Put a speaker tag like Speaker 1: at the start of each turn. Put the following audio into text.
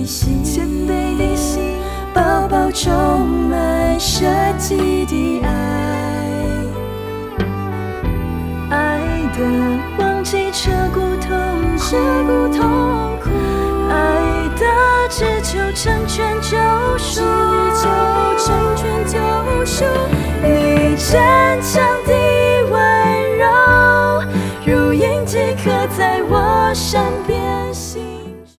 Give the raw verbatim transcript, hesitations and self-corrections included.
Speaker 1: 心，
Speaker 2: 谦卑的心，
Speaker 1: 抱抱充满舍己的爱，
Speaker 2: 爱的忘记彻骨痛苦，
Speaker 1: 彻骨痛苦，
Speaker 2: 爱的只求成全救赎，
Speaker 1: 只求成全救赎。
Speaker 2: 你真诚